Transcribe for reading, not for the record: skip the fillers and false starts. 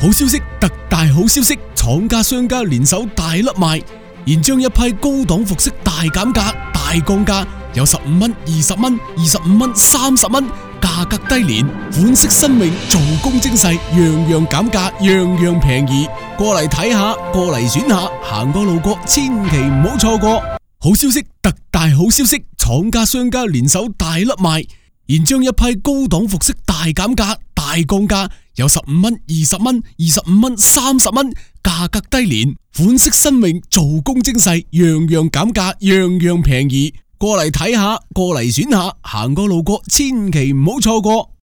好消息，特大好消息！廠家商家聯手大甩賣，現將一批高檔服飾大減價、大降價，有15蚊、20蚊、25蚊、30蚊，價格低廉，款式新穎，做工精細，樣樣減價，樣樣便宜。過嚟睇下，過嚟選下，行過路過，千祈唔好錯過。好消息，特大好消息！廠家商家聯手大甩賣，現將一批高檔服飾大減價、大降價，有15蚊、20蚊、25蚊、30蚊，價格低廉，款式新穎，做工精細，樣樣減價，樣樣便宜。過嚟睇下，過嚟選下，行過路過，千祈唔好錯過。